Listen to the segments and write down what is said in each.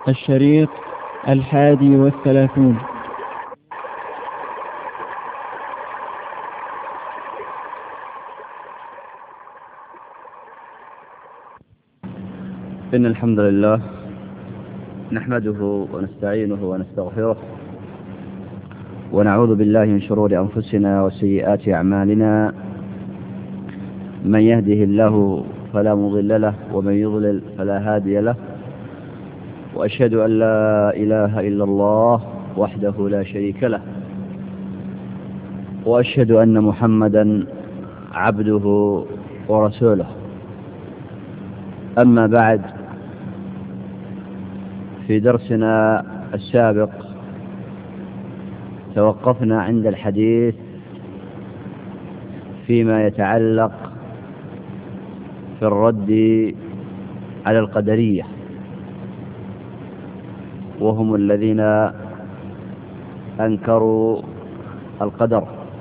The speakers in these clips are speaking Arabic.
الشريط 31. إن الحمد لله نحمده ونستعينه ونستغفره ونعوذ بالله من شرور أنفسنا وسيئات أعمالنا. من يهده الله فلا مضل له ومن يضلل فلا هادي له، وأشهد أن لا إله إلا الله وحده لا شريك له، وأشهد أن محمدا عبده ورسوله. أما بعد، في درسنا السابق توقفنا عند الحديث فيما يتعلق في الرد على القدرية، وهم الذين أنكروا القدر.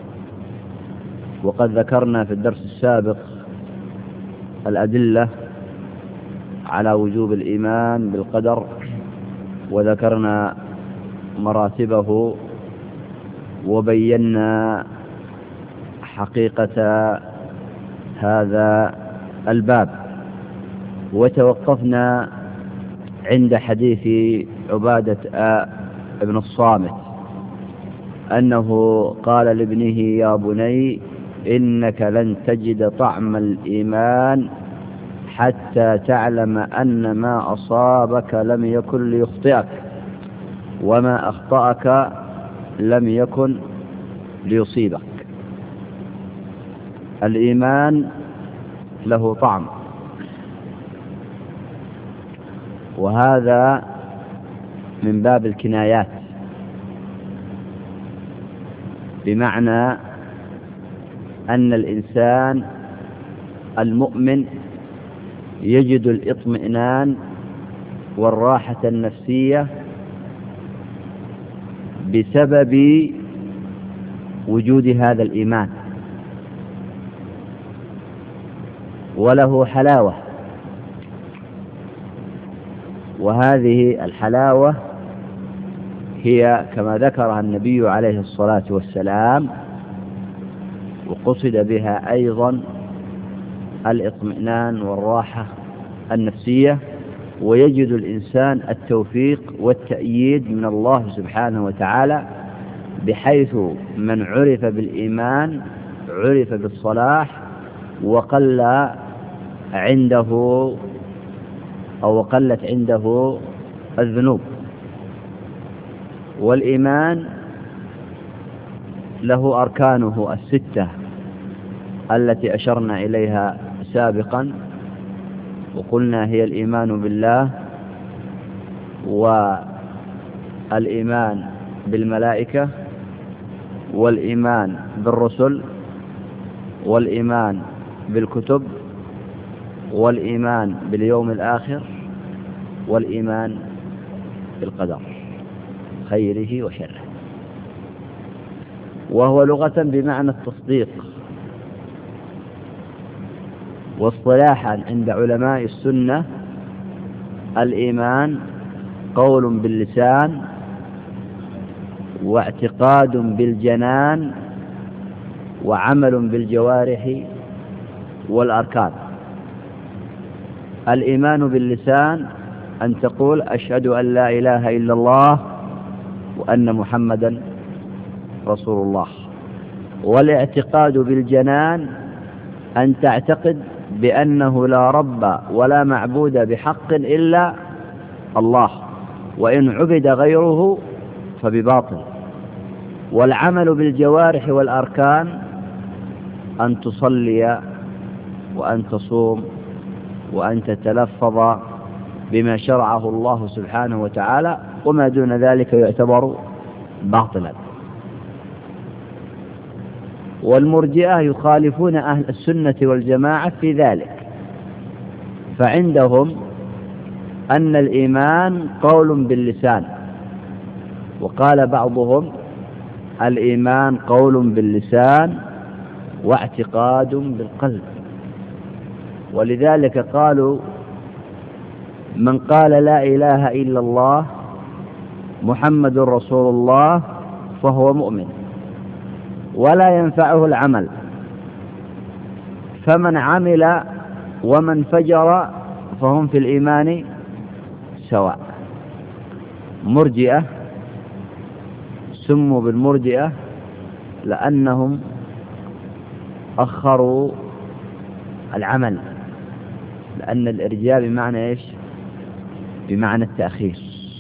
وقد ذكرنا في الدرس السابق الأدلة على وجوب الإيمان بالقدر، وذكرنا مراتبه، وبينا حقيقة هذا الباب. وتوقفنا عند حديث عبادة ابن الصامت أنه قال لابنه: يا بني إنك لن تجد طعم الإيمان حتى تعلم أن ما أصابك لم يكن ليخطئك، وما أخطأك لم يكن ليصيبك. الإيمان له طعم، وهذا من باب الكنايات، بمعنى أن الإنسان المؤمن يجد الإطمئنان والراحة النفسية بسبب وجود هذا الإيمان، وله حلاوة، وهذه الحلاوة هي كما ذكرها النبي عليه الصلاة والسلام، وقصد بها أيضا الإطمئنان والراحة النفسية، ويجد الإنسان التوفيق والتأييد من الله سبحانه وتعالى، بحيث من عرف بالإيمان عرف بالصلاح، وقل عنده أو قلت عنده الذنوب. والإيمان له أركانه الستة التي أشرنا إليها سابقا، وقلنا هي الإيمان بالله، والإيمان بالملائكة، والإيمان بالرسل، والإيمان بالكتب، والإيمان باليوم الآخر، والإيمان بالقدر خيره وشره. وهو لغة بمعنى التصديق، واصطلاحا عند علماء السنة الإيمان قول باللسان، واعتقاد بالجنان، وعمل بالجوارح والأركان. الإيمان باللسان أن تقول: أشهد أن لا إله إلا الله وأن محمدا رسول الله. والاعتقاد بالجنان أن تعتقد بأنه لا رب ولا معبود بحق إلا الله، وإن عبد غيره فبباطل. والعمل بالجوارح والأركان أن تصلي وأن تصوم وأن تتلفظ بما شرعه الله سبحانه وتعالى، وما دون ذلك يعتبر باطلا. والمرجئة يخالفون أهل السنة والجماعة في ذلك، فعندهم أن الإيمان قول باللسان، وقال بعضهم: الإيمان قول باللسان واعتقاد بالقلب. ولذلك قالوا من قال لا إله إلا الله محمد رسول الله فهو مؤمن ولا ينفعه العمل، فمن عمل ومن فجر فهم في الإيمان سواء. مرجئة سموا بالمرجئة لأنهم أخروا العمل، لأن الإرجاء بمعنى إيش؟ بمعنى التأخير.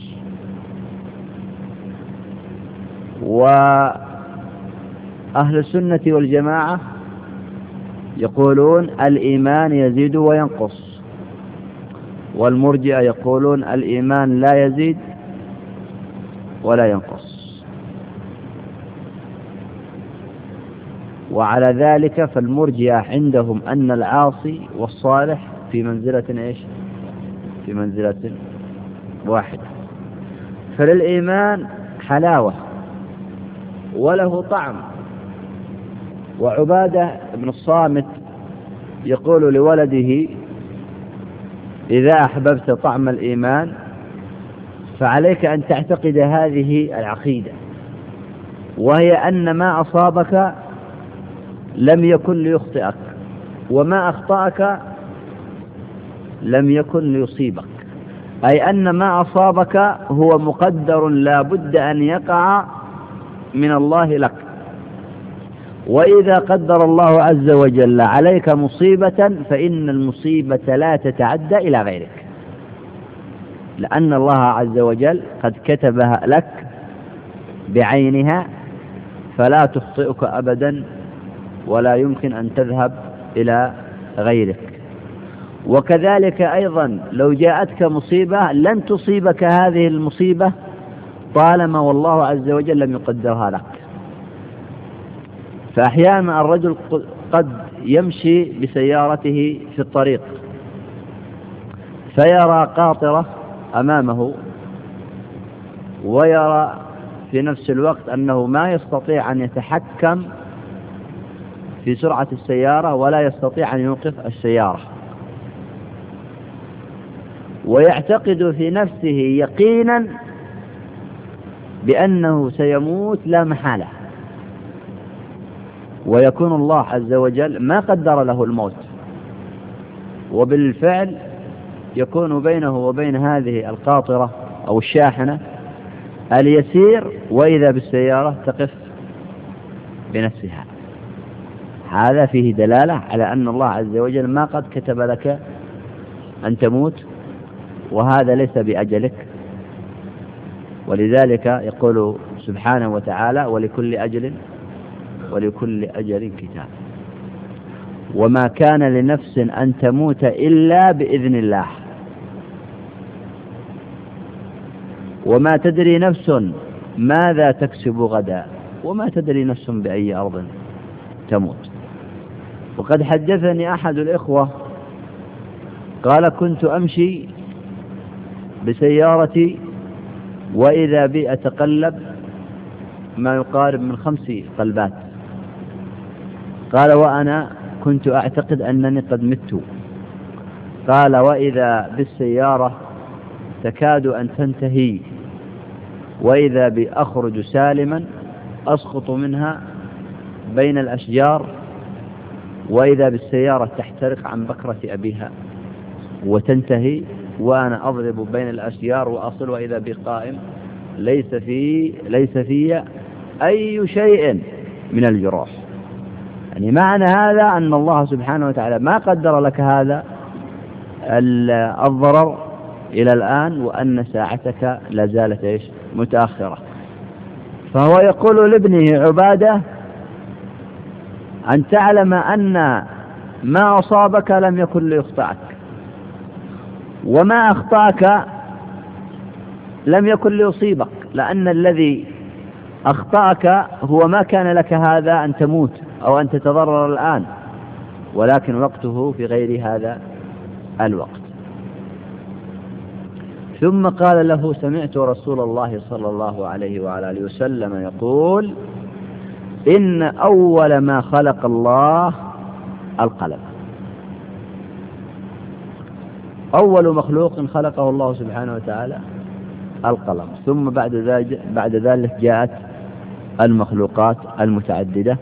وأهل السنة والجماعة يقولون الإيمان يزيد وينقص، والمرجئة يقولون الإيمان لا يزيد ولا ينقص. وعلى ذلك فالمرجئة عندهم أن العاصي والصالح في منزلة إيش؟ في منزلة واحدة. فللإيمان حلاوة وله طعم. وعبادة بن الصامت يقول لولده إذا أحببت طعم الإيمان فعليك أن تعتقد هذه العقيدة، وهي أن ما أصابك لم يكن ليخطئك، وما أخطأك لم يكن ليصيبك، أي أن ما أصابك هو مقدر لا بد أن يقع من الله لك، وإذا قدر الله عز وجل عليك مصيبة فإن المصيبة لا تتعدى إلى غيرك، لأن الله عز وجل قد كتبها لك بعينها فلا تخطئك أبدا ولا يمكن أن تذهب إلى غيرك. وكذلك أيضا لو جاءتك مصيبة لن تصيبك هذه المصيبة طالما والله عز وجل لم يقدرها لك. فأحيانا الرجل قد يمشي بسيارته في الطريق فيرى قاطرة أمامه، ويرى في نفس الوقت أنه ما يستطيع أن يتحكم في سرعة السيارة ولا يستطيع أن يوقف السيارة، ويعتقد في نفسه يقينا بأنه سيموت لا محالة، ويكون الله عز وجل ما قدر له الموت، وبالفعل يكون بينه وبين هذه القاطرة أو الشاحنة اليسير، وإذا بالسيارة تقف بنفسها. هذا فيه دلالة على أن الله عز وجل ما قد كتب لك أن تموت، وهذا ليس بأجلك. ولذلك يقول سبحانه وتعالى ولكل أجل كتاب، وما كان لنفس أن تموت إلا بإذن الله، وما تدري نفس ماذا تكسب غدا، وما تدري نفس بأي أرض تموت. وقد حدثني أحد الإخوة قال كنت أمشي بسيارتي وإذا بي أتقلب ما يقارب من 5 قلبات، قال وأنا كنت أعتقد أنني قد مت، قال وإذا بالسيارة تكاد أن تنتهي، وإذا بي أخرج سالما أسقط منها بين الأشجار، وإذا بالسيارة تحترق عن بكرة أبيها وتنتهي، وأنا أضرب بين الأشجار وأصل وإذا بي قائم ليس في أي شيء من الجروح. يعني معنى هذا أن الله سبحانه وتعالى ما قدر لك هذا الضرر إلى الآن، وأن ساعتك لا زالت متأخرة. فهو يقول لابنه عبادة أن تعلم أن ما أصابك لم يكن ليخطئك، وما أخطأك لم يكن ليصيبك، لأن الذي أخطأك هو ما كان لك هذا أن تموت أو أن تتضرر الآن، ولكن وقته في غير هذا الوقت. ثم قال له سمعت رسول الله صلى الله عليه وعلى آله وسلم يقول إن أول ما خلق الله القلم. أول مخلوق خلقه الله سبحانه وتعالى القلم، ثم بعد ذلك جاءت المخلوقات المتعددة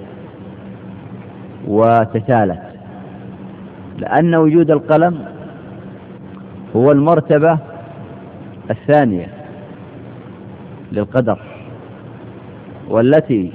وتتالت، لأن وجود القلم هو المرتبة الثانية للقدر، والتي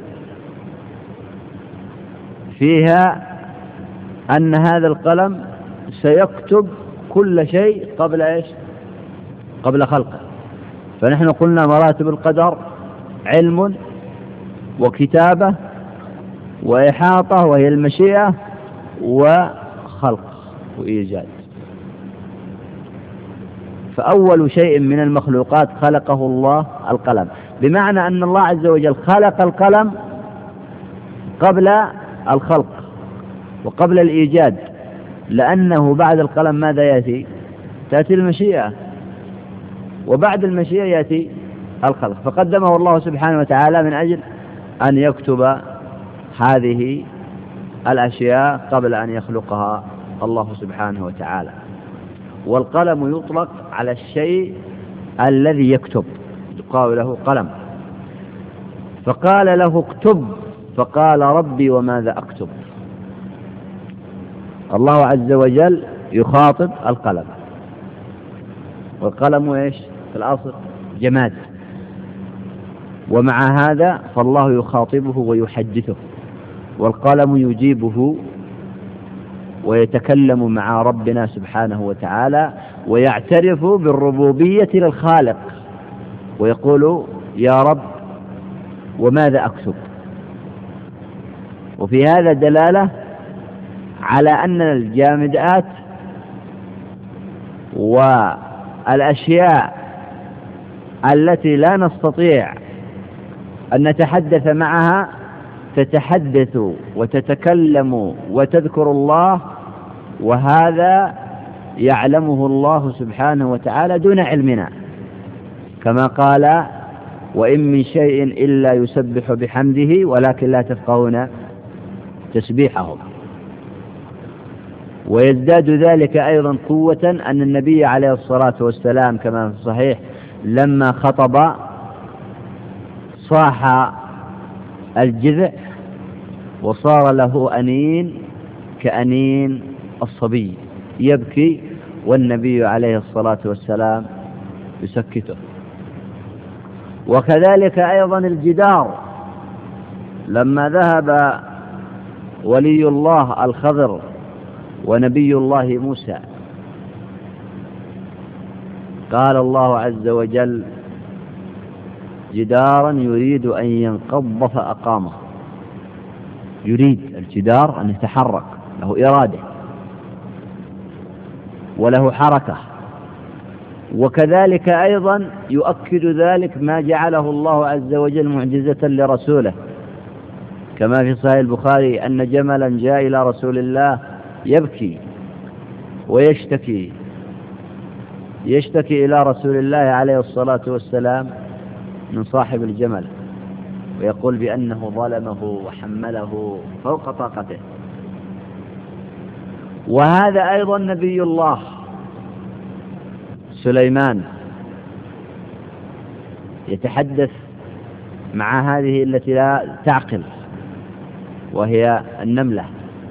فيها أن هذا القلم سيكتب كل شيء قبل إيش؟ قبل خلقه. فنحن قلنا مراتب القدر: علم وكتابة وإحاطة وهي المشيئة وخلق وإيجاد. فأول شيء من المخلوقات خلقه الله القلم، بمعنى أن الله عز وجل خلق القلم قبل الخلق وقبل الإيجاد، لأنه بعد القلم ماذا يأتي؟ تأتي المشيئة، وبعد المشيئة يأتي الخلق، فقدمه الله سبحانه وتعالى من أجل أن يكتب هذه الأشياء قبل أن يخلقها الله سبحانه وتعالى. والقلم يطلق على الشيء الذي يكتب، يقال له قلم. فقال له اكتب، فقال ربي وماذا أكتب؟ الله عز وجل يخاطب القلم، والقلم إيش في الأصل؟ جماد، ومع هذا فالله يخاطبه ويحدثه، والقلم يجيبه ويتكلم مع ربنا سبحانه وتعالى، ويعترف بالربوبية للخالق ويقول يا رب وماذا أكتب؟ وفي هذا دلالة على أن الجامدات والأشياء التي لا نستطيع أن نتحدث معها تتحدث وتتكلم وتذكر الله، وهذا يعلمه الله سبحانه وتعالى دون علمنا، كما قال وإن من شيء إلا يسبح بحمده ولكن لا تفقهون تسبيحهم. ويزداد ذلك أيضا قوة أن النبي عليه الصلاة والسلام كما في الصحيح لما خطب صاح الجذع وصار له أنين كأنين الصبي يبكي، والنبي عليه الصلاة والسلام يسكته. وكذلك أيضا الجدار، لما ذهب ولي الله الخضر ونبي الله موسى قال الله عز وجل جدارا يريد أن ينقض فأقامه. يريد الجدار أن يتحرك، له إرادة وله حركة. وكذلك أيضا يؤكد ذلك ما جعله الله عز وجل معجزة لرسوله، كما في صحيح البخاري أن جملا جاء إلى رسول الله يبكي ويشتكي إلى رسول الله عليه الصلاة والسلام من صاحب الجمل، ويقول بأنه ظلمه وحمله فوق طاقته. وهذا أيضا نبي الله سليمان يتحدث مع هذه التي لا تعقل وهي النملة،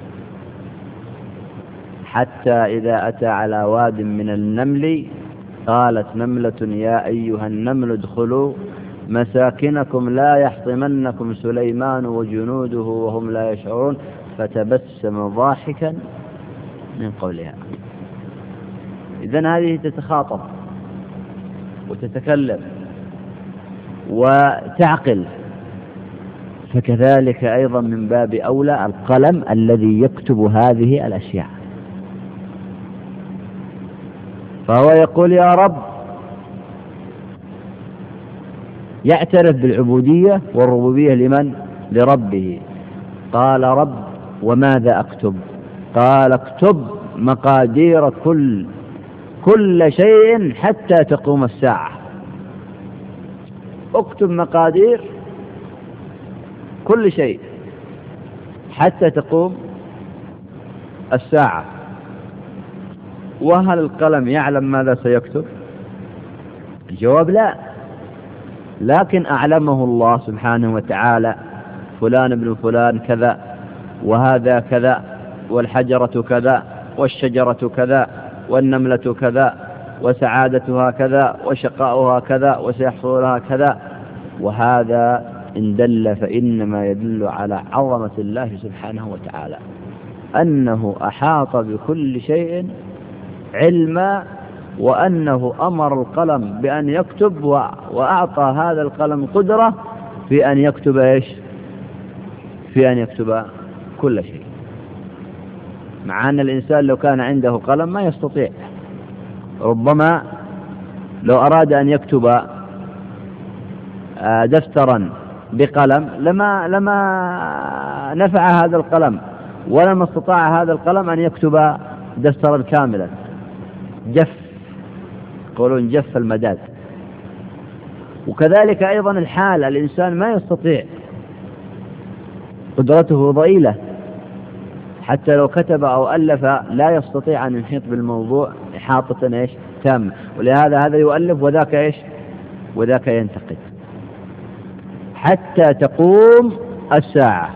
حتى إذا أتى على واد من النمل قالت نملة يا أيها النمل ادخلوا مساكنكم لا يحطمنكم سليمان وجنوده وهم لا يشعرون فتبسم ضاحكا من قولها. إذن هذه تتخاطب وتتكلم وتعقل، فكذلك أيضا من باب أولى القلم الذي يكتب هذه الأشياء. فهو يقول يا رب، يعترف بالعبودية والربوبية لمن؟ لربه. قال رب وماذا أكتب؟ قال اكتب مقادير كل شيء حتى تقوم الساعة. اكتب مقادير كل شيء حتى تقوم الساعة. وهل القلم يعلم ماذا سيكتب؟ الجواب لا، لكن أعلمه الله سبحانه وتعالى، فلان ابن فلان كذا، وهذا كذا، والحجرة كذا، والشجرة كذا، والنملة كذا، وسعادتها كذا، وشقاؤها كذا، وسيحصل لها كذا. وهذا إن دل فإنما يدل على عظمة الله سبحانه وتعالى، أنه أحاط بكل شيء علما، وأنه أمر القلم بأن يكتب، وأعطى هذا القلم قدرة في أن يكتب إيش؟ في أن يكتب كل شيء، مع أن الإنسان لو كان عنده قلم ما يستطيع. ربما لو أراد أن يكتب دفترا بقلم لما نفع هذا القلم، ولما استطاع هذا القلم أن يكتب دفترا كاملا. جف، يقولون جف المداد. وكذلك أيضا الحال، الإنسان ما يستطيع، قدرته ضئيلة، حتى لو كتب أو ألف لا يستطيع أن يحيط بالموضوع إحاطة إيش؟ تامة. ولهذا هذا يؤلف وذاك إيش؟ وذاك ينتقد، حتى تقوم الساعة.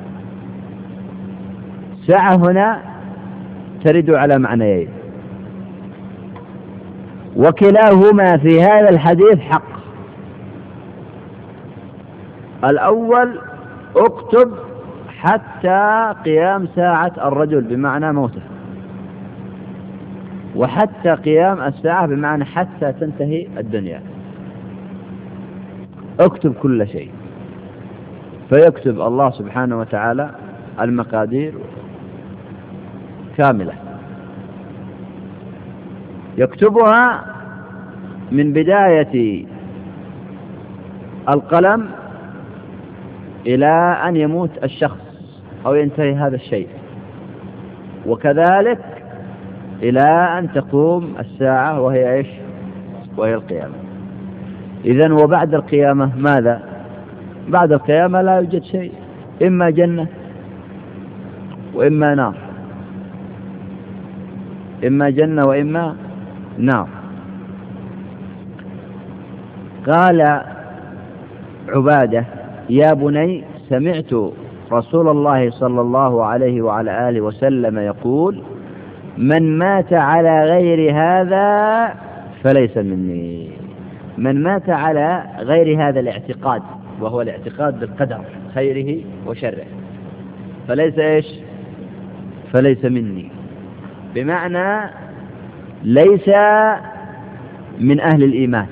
الساعة هنا ترد على معنيين، وكلاهما في هذا الحديث حق. الأول اكتب حتى قيام ساعة الرجل بمعنى موته، وحتى قيام الساعة بمعنى حتى تنتهي الدنيا. اكتب كل شيء، فيكتب الله سبحانه وتعالى المقادير كاملة، يكتبها من بداية القلم إلى أن يموت الشخص أو ينتهي هذا الشيء، وكذلك إلى أن تقوم الساعة وهي إيش؟ وهي القيامة. إذن وبعد القيامة ماذا؟ بعد القيامة لا يوجد شيء، إما جنة وإما نار، إما جنة وإما نار. قال عبادة: يا بني سمعت رسول الله صلى الله عليه وعلى آله وسلم يقول: من مات على غير هذا فليس مني. من مات على غير هذا الاعتقاد، وهو الاعتقاد بالقدر خيره وشره، فليس إيش؟ فليس مني، بمعنى ليس من أهل الإيمان.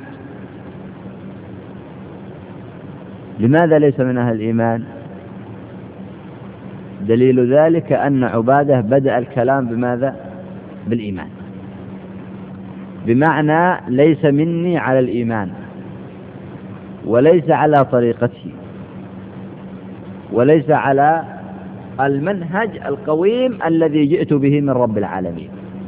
لماذا ليس من أهل الإيمان؟ دليل ذلك أن عبادة بدأ الكلام بماذا؟ بالإيمان، بمعنى ليس مني على الإيمان، وليس على طريقتي، وليس على المنهج القويم الذي جئت به من رب العالمين.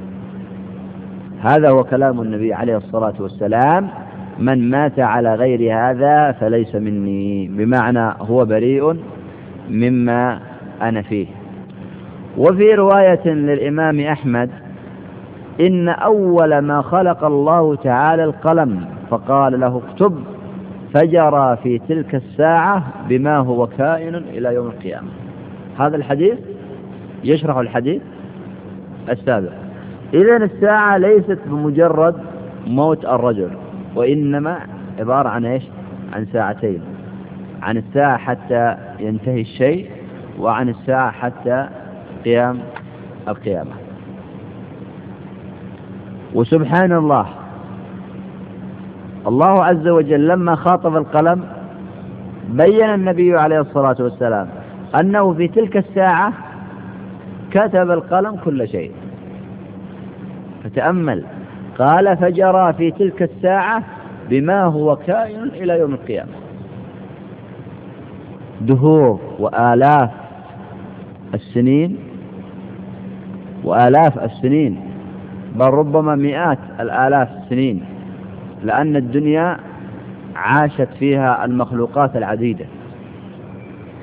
هذا هو كلام النبي عليه الصلاة والسلام: من مات على غير هذا فليس مني، بمعنى هو بريء مما أنا فيه. وفي رواية للإمام أحمد: إن أول ما خلق الله تعالى القلم فقال له اكتب، فجرى في تلك الساعة بما هو كائن إلى يوم القيامة. هذا الحديث يشرح الحديث السابق. إذن الساعة ليست بمجرد موت الرجل، وإنما عبارة عن إيش؟ عن ساعتين، عن الساعة حتى ينتهي الشيء، وعن الساعة حتى قيام القيامة. وسبحان الله، الله عز وجل لما خاطب القلم بين النبي عليه الصلاة والسلام أنه في تلك الساعة كتب القلم كل شيء. فتأمل، قال: فجرى في تلك الساعة بما هو كائن إلى يوم القيامة. دهور وآلاف السنين، وآلاف السنين، بل ربما مئات الآلاف السنين، لأن الدنيا عاشت فيها المخلوقات العديدة.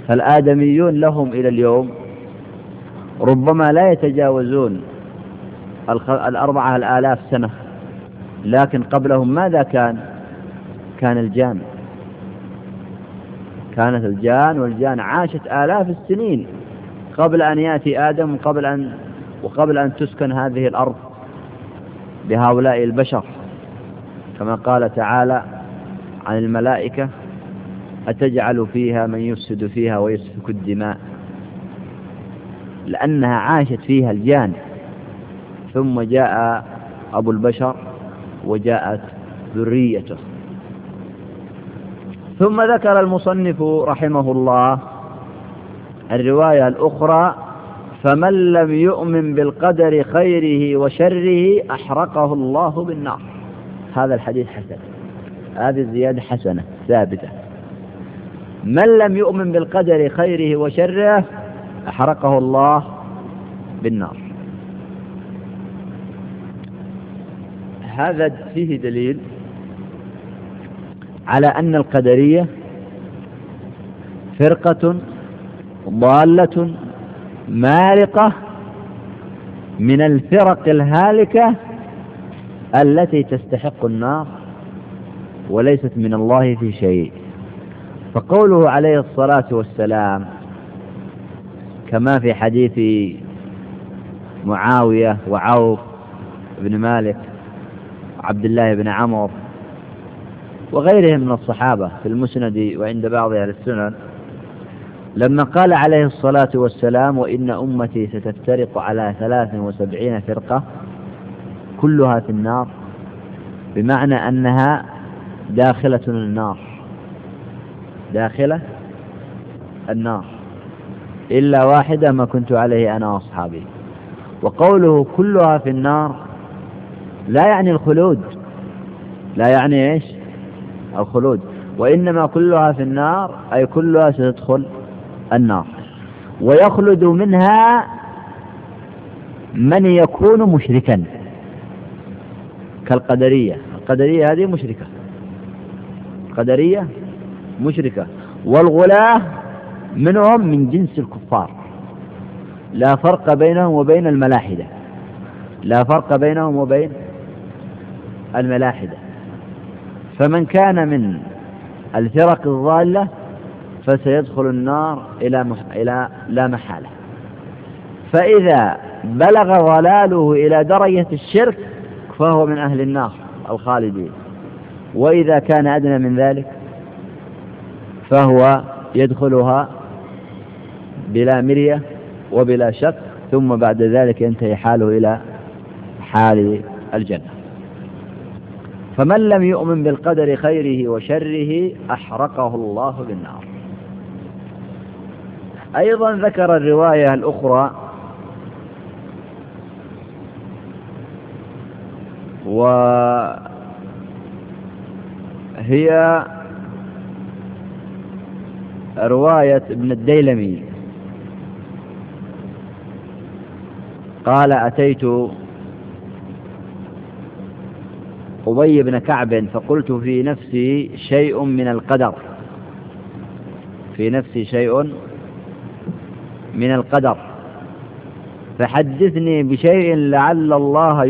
فالآدميون لهم إلى اليوم ربما لا يتجاوزون ال4,000 سنة، لكن قبلهم ماذا كان؟ كان الجان. كانت الجان، والجان عاشت آلاف السنين قبل أن يأتي آدم، وقبل أن تسكن هذه الأرض بهؤلاء البشر، كما قال تعالى عن الملائكة: أتجعل فيها من يفسد فيها ويسفك الدماء، لأنها عاشت فيها الجان. ثم جاء أبو البشر وجاءت ذريته. ثم ذكر المصنف رحمه الله الرواية الأخرى: فمن لم يؤمن بالقدر خيره وشره أحرقه الله بالنار. هذا الحديث حسن، هذه الزيادة حسنة ثابتة. من لم يؤمن بالقدر خيره وشره أحرقه الله بالنار. هذا فيه دليل على أن القدرية فرقة ضالة مارقة من الفرق الهالكة التي تستحق النار وليست من الله في شيء. فقوله عليه الصلاة والسلام كما في حديث معاوية وعوف بن مالك وعبد الله بن عمرو وغيرهم من الصحابة في المسند وعند بعض أهل السنن، لما قال عليه الصلاة والسلام: وإن أمتي ستفترق على 73 فرقة كلها في النار، بمعنى أنها داخلة النار، داخلة النار إلا واحدة ما كنت عليه أنا وأصحابي. وقوله كلها في النار لا يعني الخلود، لا يعني إيش؟ الخلود، وإنما كلها في النار أي كلها ستدخل النار. ويخلد منها من يكون مشركا كالقدرية. القدرية هذه مشركة، القدرية مشركة، والغلاة منهم من جنس الكفار، لا فرق بينهم وبين الملاحدة، لا فرق بينهم وبين الملاحدة. فمن كان من الفرق الضالة فسيدخل النار إلى لا محالة. فإذا بلغ ضلاله إلى درجة الشرك فهو من أهل النار الخالدين، وإذا كان أدنى من ذلك فهو يدخلها بلا مرية وبلا شك، ثم بعد ذلك ينتهي حاله إلى حال الجنة. فمن لم يؤمن بالقدر خيره وشره أحرقه الله بالنار. أيضا ذكر الرواية الأخرى: وهي رواية ابن الديلمي قال: أتيت أبي بن كعب فقلت في نفسي شيء من القدر، في نفسي شيء من القدر، فحدثني بشيء لعل الله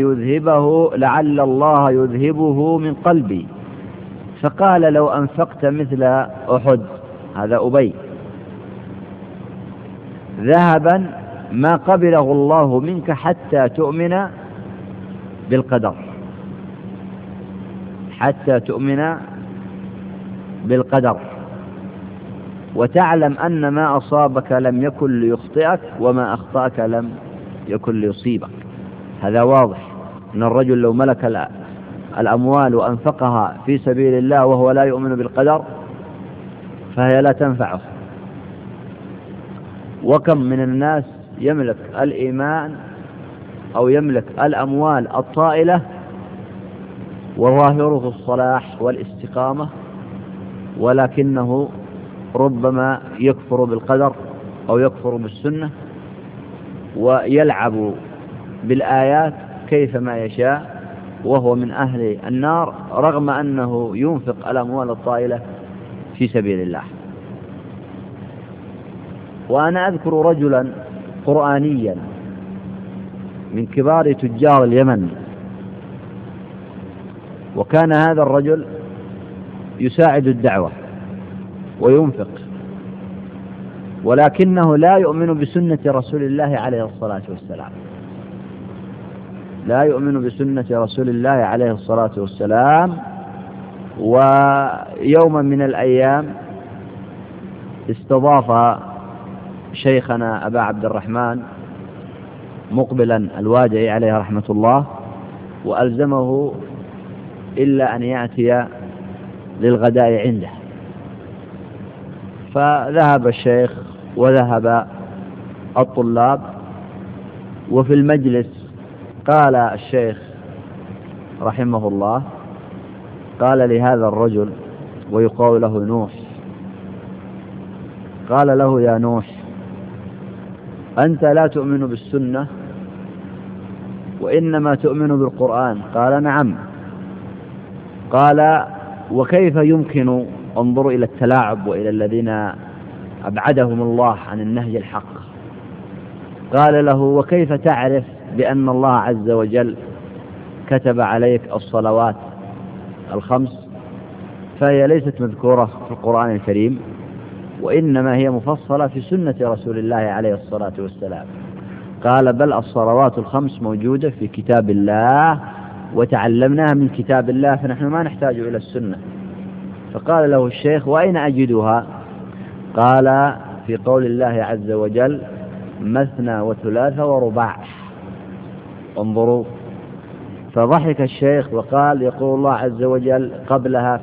يذهبه من قلبي. فقال: لو أنفقت مثل أحد، هذا أبي، ذهبا ما قبله الله منك حتى تؤمن بالقدر، حتى تؤمن بالقدر، وتعلم أن ما أصابك لم يكن ليخطئك وما أخطأك لم يكن ليصيبك. هذا واضح أن الرجل لو ملك الأموال وأنفقها في سبيل الله وهو لا يؤمن بالقدر فهي لا تنفعه. وكم من الناس يملك الإيمان أو يملك الأموال الطائلة وظاهره الصلاح والاستقامة، ولكنه ربما يكفر بالقدر أو يكفر بالسنة ويلعب بالآيات كيفما يشاء وهو من أهل النار، رغم أنه ينفق الأموال الطائلة في سبيل الله. وأنا أذكر رجلا قرآنيا من كبار تجار اليمن، وكان هذا الرجل يساعد الدعوة وينفق، ولكنه لا يؤمن بسنة رسول الله عليه الصلاة والسلام، لا يؤمن بسنة رسول الله عليه الصلاة والسلام. ويوما من الأيام استضاف شيخنا أبا عبد الرحمن مقبلا الوادعي عليه رحمة الله، وألزمه إلا أن يأتي للغداء عنده، فذهب الشيخ وذهب الطلاب. وفي المجلس قال الشيخ رحمه الله، قال لهذا الرجل ويقال له نوح، قال له: يا نوح، أنت لا تؤمن بالسنة وإنما تؤمن بالقرآن. قال: نعم. قال: وكيف يمكن، انظروا إلى التلاعب وإلى الذين أبعدهم الله عن النهج الحق. قال له: وكيف تعرف بأن الله عز وجل كتب عليك الصلوات الخمس، فهي ليست مذكورة في القرآن الكريم، وإنما هي مفصلة في سنة رسول الله عليه الصلاة والسلام. قال: بل الصلوات الخمس موجودة في كتاب الله وتعلمناها من كتاب الله، فنحن ما نحتاج إلى السنة. فقال له الشيخ: وأين أجدها؟ قال: في قول الله عز وجل: مثنى وثلاث ورباع. انظروا. فضحك الشيخ وقال: يقول الله عز وجل قبلها: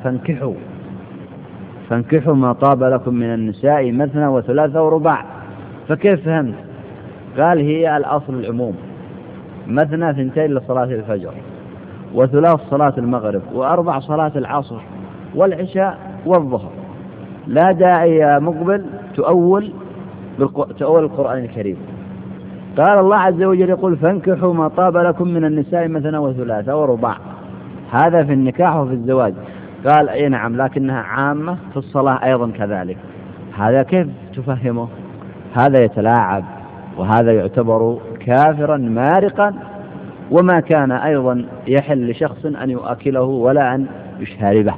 فانكحوا ما طاب لكم من النساء مثنى وثلاث ورباع. فكيف فهمت؟ قال: هي الأصل العموم، مثنى 2 لصلاة الفجر، وثلاث صلاة المغرب، وأربع صلاة العصر والعشاء والظهر. لا داعي يا مقبل تؤول القرآن الكريم. قال الله عز وجل يقول: فانكحوا ما طاب لكم من النساء مثنى وثلاث ورباع. هذا في النكاح وفي الزواج. قال: أي نعم، لكنها عامة في الصلاة أيضا كذلك. هذا كيف تفهمه؟ هذا يتلاعب، وهذا يعتبر كافرا مارقا، وما كان أيضا يحل لشخص أن يؤكله ولا أن يشاربه.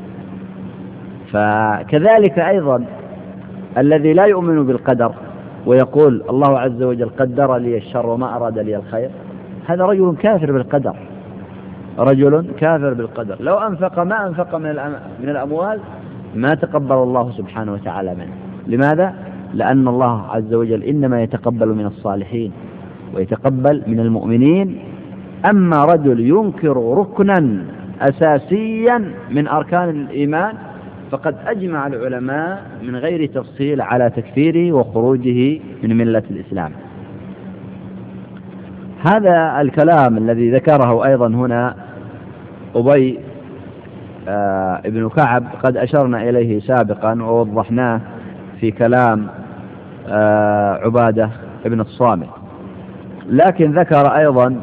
فكذلك أيضا الذي لا يؤمن بالقدر ويقول: الله عز وجل قدر لي الشر وما أراد لي الخير، هذا رجل كافر بالقدر، رجل كافر بالقدر. لو أنفق ما أنفق من الأموال ما تقبل الله سبحانه وتعالى منه. لماذا؟ لأن الله عز وجل إنما يتقبل من الصالحين ويتقبل من المؤمنين. أما رجل ينكر ركنا أساسيا من أركان الإيمان فقد أجمع العلماء من غير تفصيل على تكفيره وخروجه من ملة الإسلام. هذا الكلام الذي ذكره أيضا هنا أبي ابن كعب قد أشرنا إليه سابقا ووضحناه في كلام عبادة ابن الصامت، لكن ذكر أيضا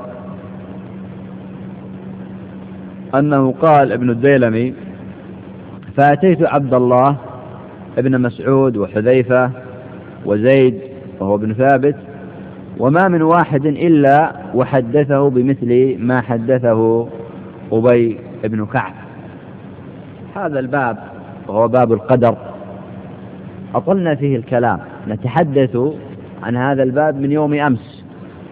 أنه قال ابن الديلمي: فأتيت عبد الله ابن مسعود وحذيفة وزيد وهو ابن ثابت، وما من واحد إلا وحدثه بمثل ما حدثه أبي ابن كعب. هذا الباب وهو باب القدر أطلنا فيه الكلام، نتحدث عن هذا الباب من يوم أمس،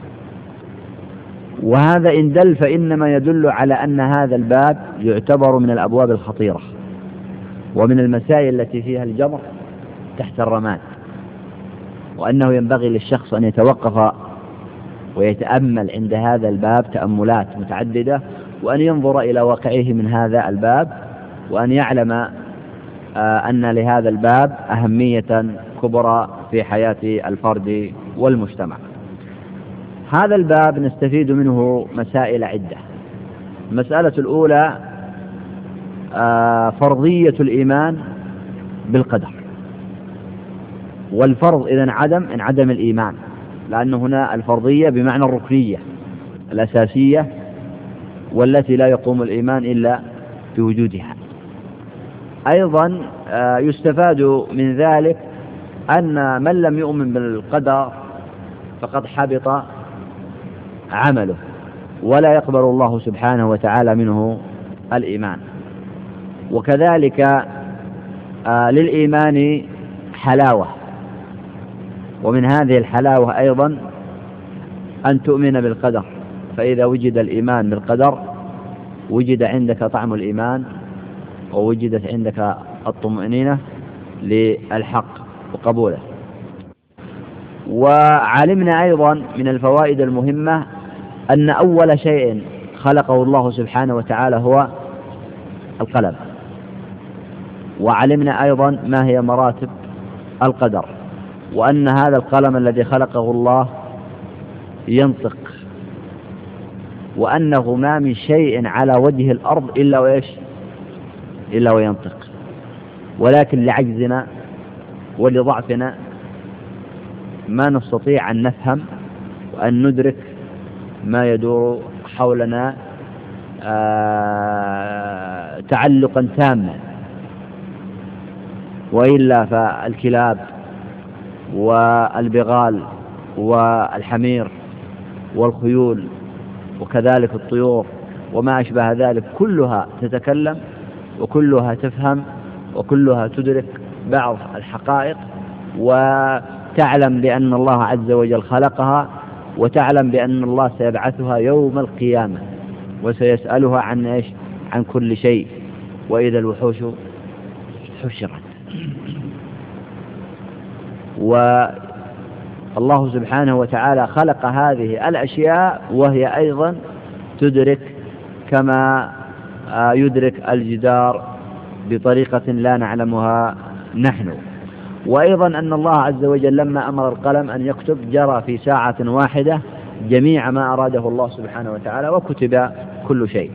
وهذا إن دل فإنما يدل على أن هذا الباب يعتبر من الأبواب الخطيرة ومن المسائل التي فيها الجمر تحت الرماد، وأنه ينبغي للشخص أن يتوقف ويتأمل عند هذا الباب تأملات متعددة، وأن ينظر إلى واقعه من هذا الباب، وأن يعلم أن لهذا الباب أهمية كبرى في حياة الفرد والمجتمع. هذا الباب نستفيد منه مسائل عدة. المسألة الأولى فرضية الإيمان بالقدر، والفرض إذن عدم الإيمان، لأن هنا الفرضية بمعنى الركنية الأساسية والتي لا يقوم الإيمان إلا بوجودها. أيضا يستفاد من ذلك أن من لم يؤمن بالقدر فقد حبط عمله، ولا يقبل الله سبحانه وتعالى منه الإيمان. وكذلك للإيمان حلاوة، ومن هذه الحلاوة أيضا أن تؤمن بالقدر، فإذا وجد الإيمان بالقدر وجد عندك طعم الإيمان، ووجدت عندك الطمأنينة للحق وقبوله. وعلمنا أيضا من الفوائد المهمة أن أول شيء خلقه الله سبحانه وتعالى هو القلم، وعلمنا أيضا ما هي مراتب القدر، وأن هذا القلم الذي خلقه الله ينطق، وأنه ما من شيء على وجه الأرض إلا وينطق، ولكن لعجزنا ولضعفنا ما نستطيع أن نفهم وأن ندرك ما يدور حولنا تعلقا تاما، وإلا فالكلاب والبغال والحمير والخيول وكذلك الطيور وما أشبه ذلك كلها تتكلم، وكلها تفهم، وكلها تدرك بعض الحقائق، وتعلم بأن الله عز وجل خلقها، وتعلم بأن الله سيبعثها يوم القيامة وسيسألها عن كل شيء، وإذا الوحوش حشرت. والله سبحانه وتعالى خلق هذه الأشياء وهي أيضا تدرك كما يدرك الجدار بطريقة لا نعلمها نحن. وأيضا أن الله عز وجل لما أمر القلم أن يكتب جرى في ساعة واحدة جميع ما أراده الله سبحانه وتعالى، وكتب كل شيء.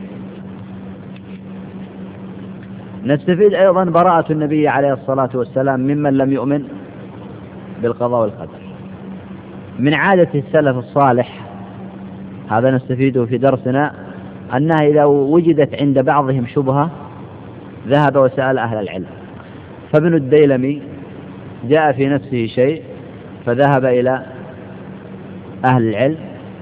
نستفيد أيضا براءة النبي عليه الصلاة والسلام ممن لم يؤمن بالقضاء والقدر. من عادة السلف الصالح، هذا نستفيده في درسنا، أنها إذا وجدت عند بعضهم شبهة ذهب وسأل أهل العلم. فابن الديلمي جاء في نفسه شيء فذهب إلى أهل العلم،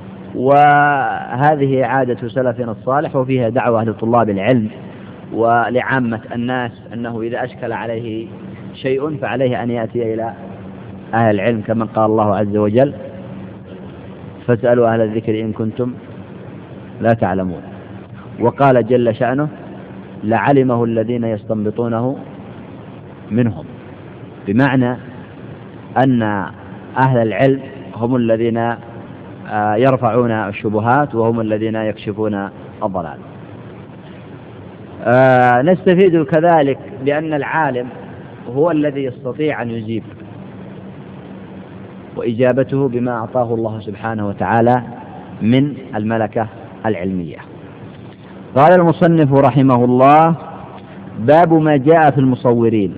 وهذه عادة سلفنا الصالح، وفيها دعوة لطلاب العلم ولعامة الناس أنه إذا أشكل عليه شيء فعليه أن يأتي إلى أهل العلم، كما قال الله عز وجل: فاسألوا أهل الذكر إن كنتم لا تعلمون. وقال جل شأنه: لعلمه الذين يستنبطونه منهم، بمعنى أن أهل العلم هم الذين يرفعون الشبهات، وهم الذين يكشفون الضلال. نستفيد كذلك بأن العالم هو الذي يستطيع أن يجيب، وإجابته بما أعطاه الله سبحانه وتعالى من الملكة العلمية. قال المصنف رحمه الله: باب ما جاء في المصورين.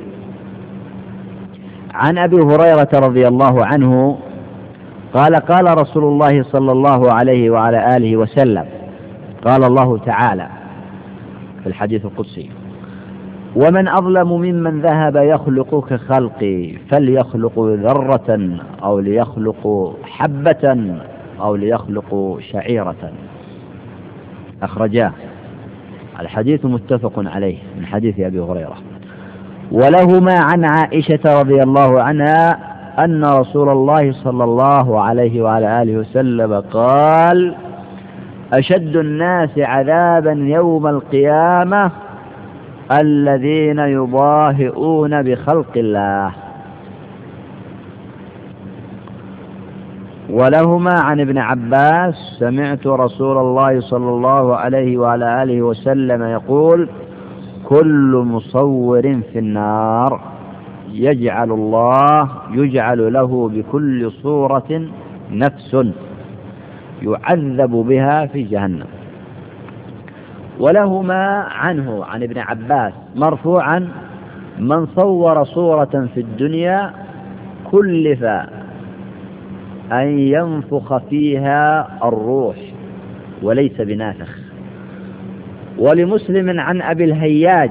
عن أبي هريرة رضي الله عنه قال: قال رسول الله صلى الله عليه وعلى آله وسلم: قال الله تعالى في الحديث القدسي: ومن أظلم ممن ذهب يخلق كخلقي، فليخلق ذرة أو ليخلق حبة أو ليخلق شعيرة. أخرجاه. الحديث متفق عليه من حديث أبي هريرة. ولهما عن عائشة رضي الله عنها أن رسول الله صلى الله عليه وعلى آله وسلم قال: أشد الناس عذابا يوم القيامة الذين يضاهئون بخلق الله. ولهما عن ابن عباس: سمعت رسول الله صلى الله عليه وعلى آله وسلم يقول: كل مصور في النار، يجعل له بكل صورة نفس يعذب بها في جهنم. ولهما عنه عن ابن عباس مرفوعا: من صور صورة في الدنيا كلف أن ينفخ فيها الروح وليس بنافخ. ولمسلم عن أبي الهياج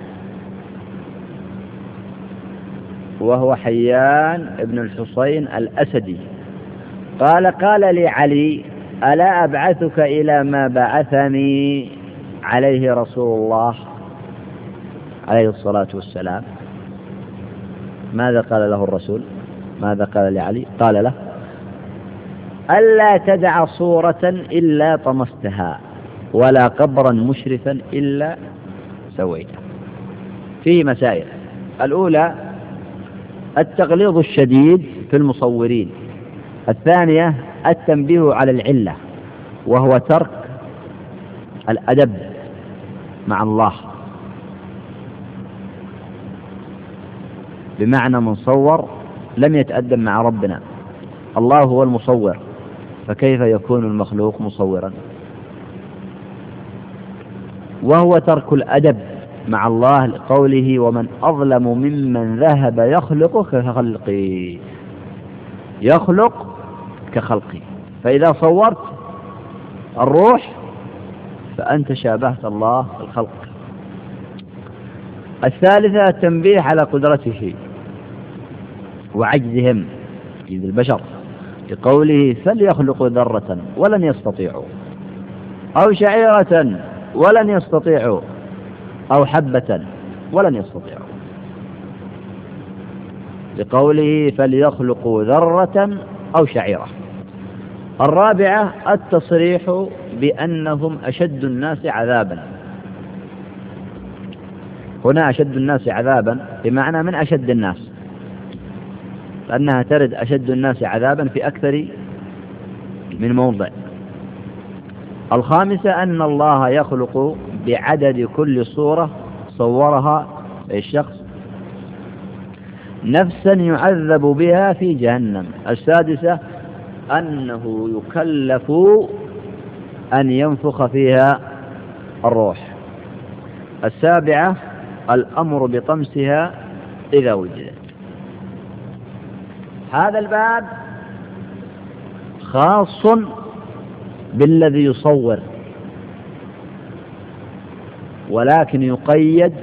وهو حيان ابن الحصين الأسدي قال: قال لي علي ألا أبعثك إلى ما بعثني عليه رسول الله عليه الصلاة والسلام؟ ماذا قال له الرسول؟ ماذا قال لعلي؟ قال له: ألا تدع صورة إلا طمستها ولا قبرا مشرفا إلا سويته. فيه مسائل. الأولى التغليظ الشديد في المصورين. الثانية التنبيه على العلة، وهو ترك الأدب مع الله، بمعنى من صور لم يتأدب مع ربنا. الله هو المصور، فكيف يكون المخلوق مصورا؟ وهو ترك الأدب مع الله لقوله: ومن أظلم ممن ذهب يخلق كخلقي. يخلق كخلقي، فإذا صورت الروح فأنت شابهت الله في الخلق. الثالثة التنبيه على قدرته وعجزهم، عجز البشر، لقوله: فليخلقوا ذرة ولن يستطيعوا، أو شعيرة ولن يستطيعوا، أو حبة ولن يستطيعوا، لقوله: فليخلقوا ذرة أو شعيرة. الرابعة التصريح بأنهم أشد الناس عذابا. هنا أشد الناس عذابا بمعنى من أشد الناس، لأنها ترد أشد الناس عذابا في أكثر من موضع. الخامسة أن الله يخلق بعدد كل صورة صورها الشخص نفسا يعذب بها في جهنم. السادسة أنه يكلف أن ينفخ فيها الروح. السابعة الأمر بطمسها إذا وجدت. هذا الباب خاص بالذي يصور، ولكن يقيد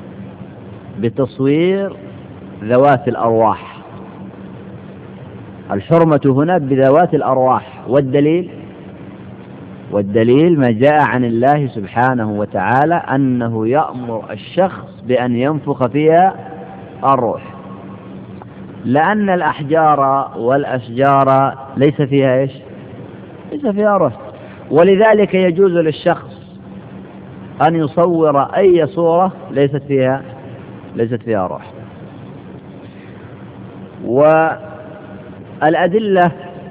بتصوير ذوات الأرواح. الحرمة هنا بذوات الأرواح. والدليل ما جاء عن الله سبحانه وتعالى أنه يأمر الشخص بأن ينفخ فيها الروح، لأن الأحجار والأشجار ليس فيها إيش؟ ليس فيها روح، ولذلك يجوز للشخص أن يصور أي صورة ليست فيها روح. والأدلة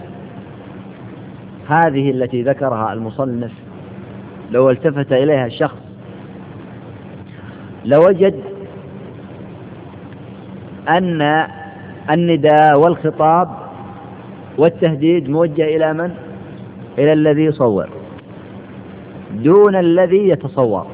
هذه التي ذكرها المصنف لو التفت إليها الشخص لوجد أن النداء والخطاب والتهديد موجه إلى من؟ إلى الذي يصور دون الذي يتصور.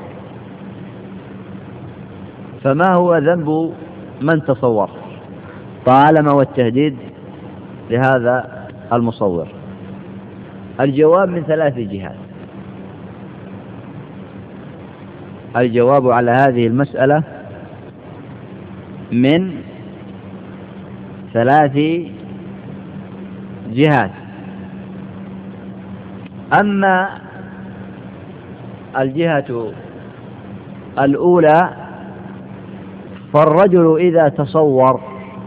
فما هو ذنب من تصور طالما والتهديد لهذا المصور؟ الجواب من 3 جهات. الجواب على هذه المسألة من 3 جهات. أما الجهة الأولى فالرجل إذا تصور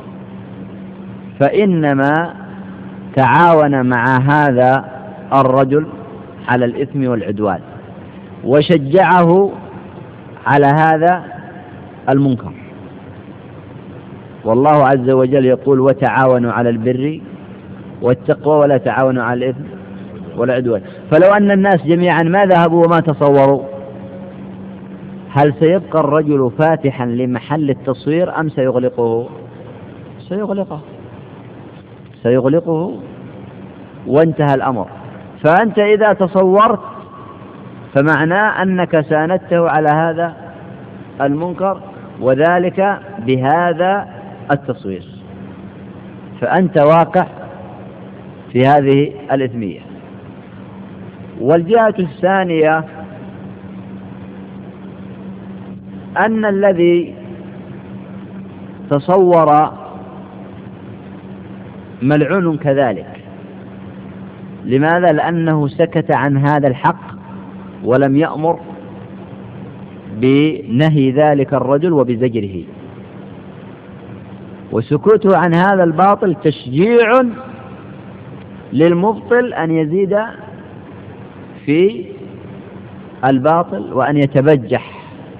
فإنما تعاون مع هذا الرجل على الإثم والعدوان وشجعه على هذا المنكر. والله عز وجل يقول: وتعاونوا على البر والتقوى ولا تعاونوا على الإثم والعدوان. فلو أن الناس جميعا ما ذهبوا وما تصوروا، هل سيبقى الرجل فاتحا لمحل التصوير أم سيغلقه؟ سيغلقه وانتهى الأمر. فأنت إذا تصورت فمعناه أنك ساندته على هذا المنكر، وذلك بهذا التصوير، فأنت واقع في هذه الإثمية. والجهة الثانية أن الذي تصور ملعون كذلك، لماذا؟ لأنه سكت عن هذا الحق ولم يأمر بنهي ذلك الرجل وبزجره، وسكوته عن هذا الباطل تشجيع للمبطل أن يزيد في الباطل وأن يتبجح.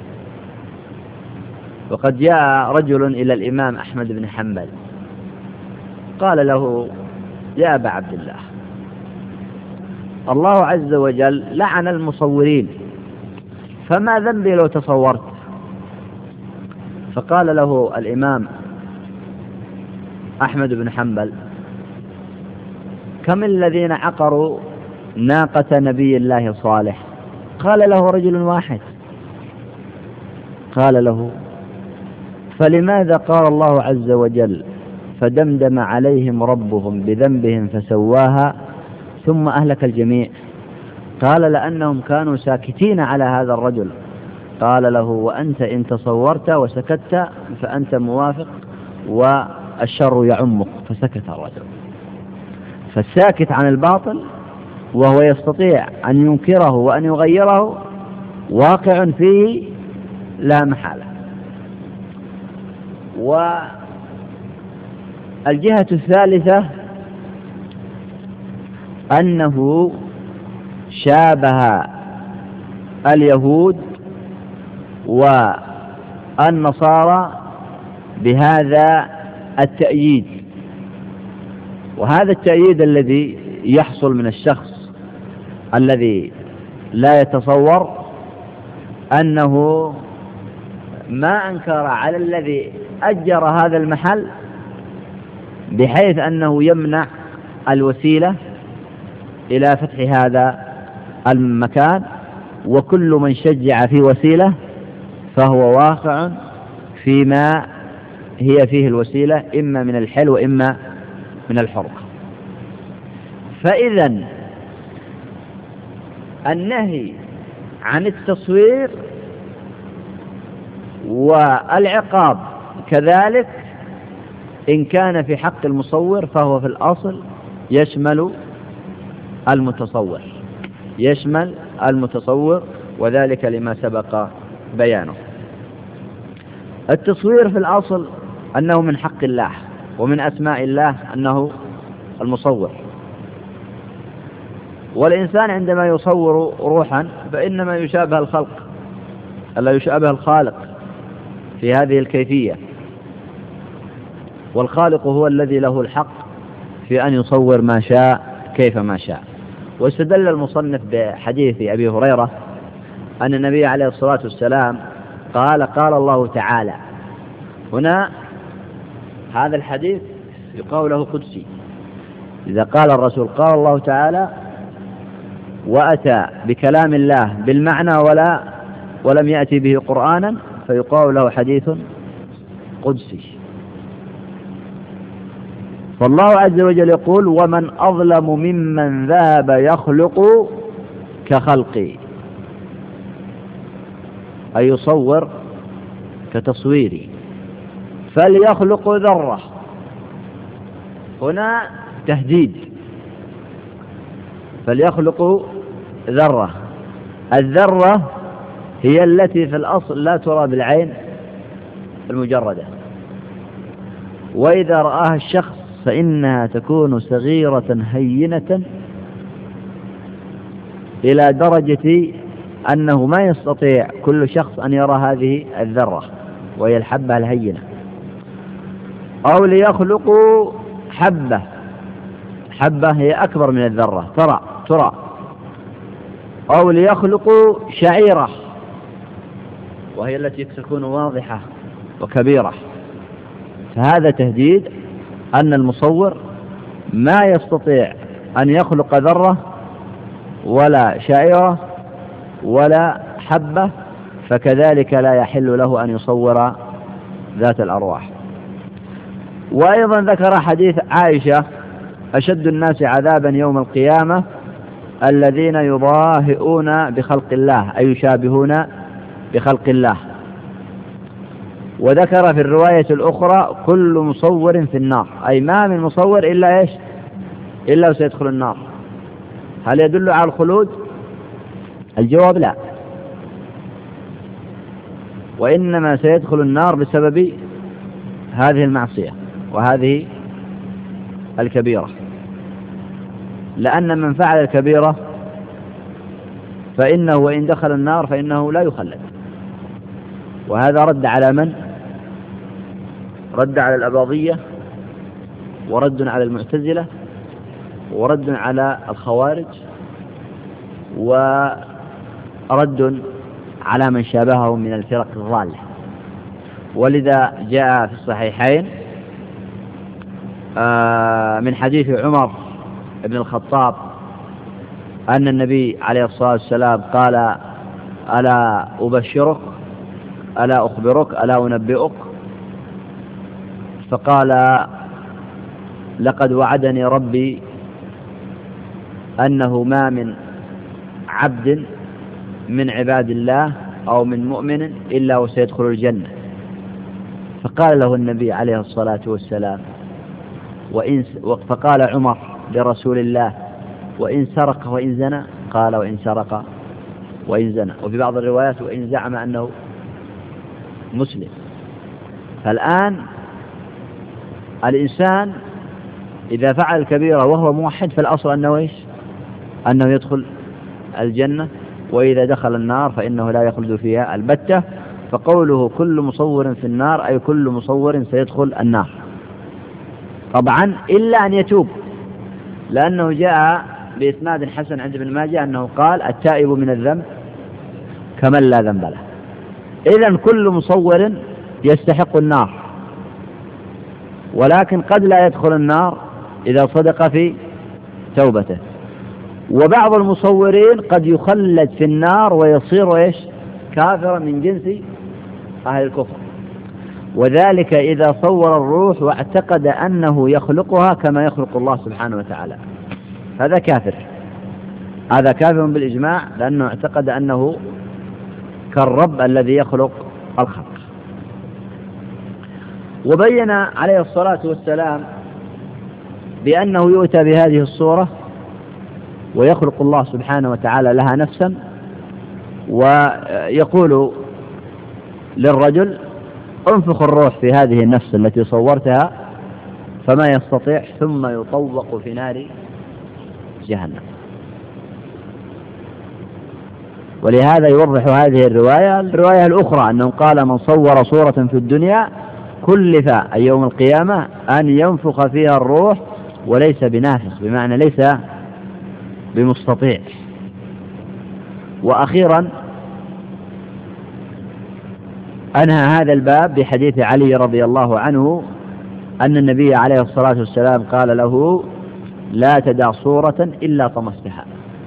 وقد جاء رجل إلى الإمام أحمد بن حنبل قال له: يا أبا عبد الله، الله عز وجل لعن المصورين، فما ذنبي لو تصورت؟ فقال له الإمام أحمد بن حنبل: كم الذين عقروا ناقة نبي الله صالح؟ قال له رجل واحد. قال له: فلماذا قال الله عز وجل: فدمدم عليهم ربهم بذنبهم فسواها ثم أهلك الجميع؟ قال: لأنهم كانوا ساكتين على هذا الرجل. قال له: وأنت إن تصورت وسكت فأنت موافق والشر يعمك. فسكت الرجل. فالساكت عن الباطل وهو يستطيع أن ينكره وأن يغيره واقع فيه لا محالة. والجهة الثالثة أنه شابه اليهود والنصارى بهذا التأييد، وهذا التأييد الذي يحصل من الشخص الذي لا يتصور أنه ما أنكر على الذي أجر هذا المحل بحيث أنه يمنع الوسيلة إلى فتح هذا المكان، وكل من شجع في وسيلة فهو واقع فيما هي فيه الوسيلة، إما من الحل وإما من الحرقة. فإذا النهي عن التصوير والعقاب كذلك إن كان في حق المصور فهو في الأصل يشمل المتصور، وذلك لما سبق بيانه. التصوير في الأصل أنه من حق الله، ومن أسماء الله أنه المصور، والإنسان عندما يصور روحا فإنما يشابه الخلق، ألا يشابه الخالق في هذه الكيفية، والخالق هو الذي له الحق في أن يصور ما شاء كيف ما شاء. واستدل المصنف بحديث أبي هريرة أن النبي عليه الصلاة والسلام قال الله تعالى. هنا هذا الحديث يقال له قدسي. إذا قال الرسول قال الله تعالى وأتى بكلام الله بالمعنى ولم يأتي به قرآنا فيقال له حديث قدسي. فالله عز وجل يقول: ومن أظلم ممن ذهب يخلق كخلقي، أي يصور كتصويري، فليخلق ذرة. هنا تهديد، فليخلق ذرة. الذرة هي التي في الأصل لا ترى بالعين المجردة، وإذا رآها الشخص فإنها تكون صغيرة هينة إلى درجة أنه ما يستطيع كل شخص أن يرى هذه الذرة وهي الحبة الهينة. أو ليخلقوا حبة هي أكبر من الذرة ترى. أو ليخلقوا شعيرة وهي التي تكون واضحة وكبيرة. فهذا تهديد أن المصور ما يستطيع أن يخلق ذرة ولا شعيرة ولا حبة، فكذلك لا يحل له أن يصور ذات الأرواح. وأيضا ذكر حديث عائشة: أشد الناس عذابا يوم القيامة الذين يضاهئون بخلق الله، أي يشابهون بخلق الله. وذكر في الرواية الأخرى: كل مصور في النار، أي ما من مصور إلا وسيدخل النار. هل يدل على الخلود؟ الجواب لا، وإنما سيدخل النار بسبب هذه المعصية وهذه الكبيرة، لأن من فعل الكبيرة فإنه وإن دخل النار فإنه لا يخلد. وهذا رد على من؟ رد على الأباضية، ورد على المعتزلة، ورد على الخوارج، ورد على من شابههم من الفرق الضالة. ولذا جاء في الصحيحين من حديث عمر بن الخطاب أن النبي عليه الصلاة والسلام قال: ألا أبشرك، ألا أخبرك، ألا أنبئك؟ فقال: لقد وعدني ربي أنه ما من عبد من عباد الله أو من مؤمن إلا وسيدخل الجنة. فقال له النبي عليه الصلاة والسلام: فقال عمر لرسول الله: وإن سرق وإن زنى؟ قال: وإن سرق وإن زنى. وفي بعض الروايات: وإن زعم أنه مسلم. فالآن الإنسان إذا فعل الكبيرة وهو موحد فالأصل أنه إيش؟ أنه يدخل الجنة، وإذا دخل النار فإنه لا يخلد فيها البتة. فقوله كل مصور في النار أي كل مصور سيدخل النار، طبعا إلا أن يتوب، لأنه جاء بإسناد حسن عند ابن ماجه أنه قال: التائب من الذنب كمن لا ذنب له. إذن كل مصور يستحق النار، ولكن قد لا يدخل النار إذا صدق في توبته. وبعض المصورين قد يخلد في النار ويصير إيش؟ كافرا من جنس أهل الكفر، وذلك إذا صور الروح واعتقد أنه يخلقها كما يخلق الله سبحانه وتعالى، هذا كافر، هذا كافر بالإجماع، لأنه اعتقد أنه كالرب الذي يخلق الخلق. وبين عليه الصلاة والسلام بأنه يؤتى بهذه الصورة ويخلق الله سبحانه وتعالى لها نفسا، ويقول للرجل: انفخ الروح في هذه النفس التي صورتها، فما يستطيع، ثم يطوق في نار جهنم. ولهذا يوضح هذه الرواية الأخرى أنه قال: من صور صورة في الدنيا كلف يوم القيامة أن ينفخ فيها الروح وليس بنافخ، بمعنى ليس بمستطيع. وأخيرا أنهى هذا الباب بحديث علي رضي الله عنه أن النبي عليه الصلاة والسلام قال له: لا تدع صورة إلا طمستها.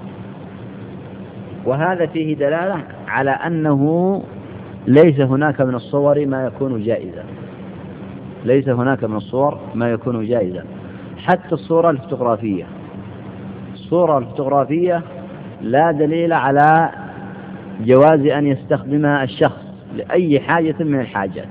وهذا فيه دلالة على أنه ليس هناك من الصور ما يكون جائزا، ليس هناك من الصور ما يكون جائزا، حتى الصورة الفوتوغرافية. الصورة الفوتوغرافية لا دليل على جواز أن يستخدمها الشخص لأي حاجة من الحاجات،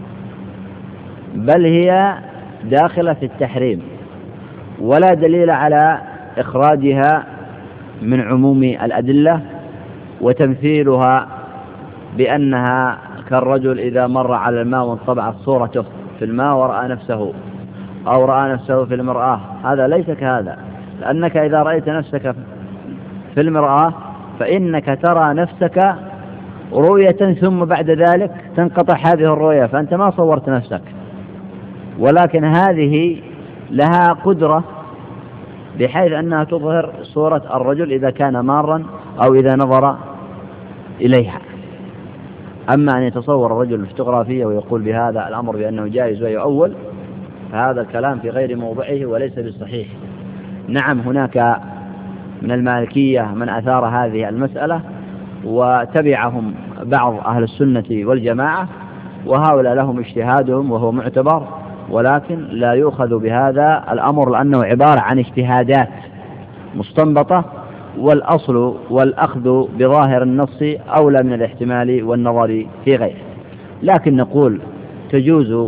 بل هي داخلة في التحريم، ولا دليل على إخراجها من عموم الأدلة وتمثيلها بأنها كالرجل إذا مر على الماء وانطبعت صورته في الماء ورأى نفسه أو رأى نفسه في المرآة. هذا ليس كهذا، لأنك إذا رأيت نفسك في المرآة فإنك ترى نفسك رؤية، ثم بعد ذلك تنقطع هذه الرؤية، فأنت ما صورت نفسك. ولكن هذه لها قدرة بحيث أنها تظهر صورة الرجل إذا كان مارا أو إذا نظر إليها. أما أن يتصور الرجل الفوتوغرافية ويقول بهذا الأمر بأنه جائز ويؤول، فهذا الكلام في غير موضعه وليس بالصحيح. نعم، هناك من المالكية من أثار هذه المسألة وتبعهم بعض أهل السنة والجماعة، وهؤلاء لهم اجتهادهم وهو معتبر، ولكن لا يؤخذ بهذا الأمر لأنه عبارة عن اجتهادات مستنبطة، والأصل والأخذ بظاهر النص أولى من الاحتمال والنظر في غيره. لكن نقول تجوز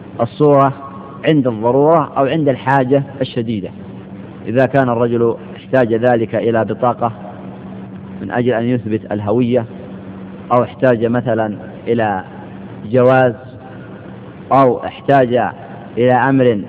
الصورة عند الضرورة أو عند الحاجة الشديدة، إذا كان الرجل احتاج ذلك إلى بطاقة من أجل أن يثبت الهوية، أو احتاج مثلا إلى جواز، أو احتاج إلى أمر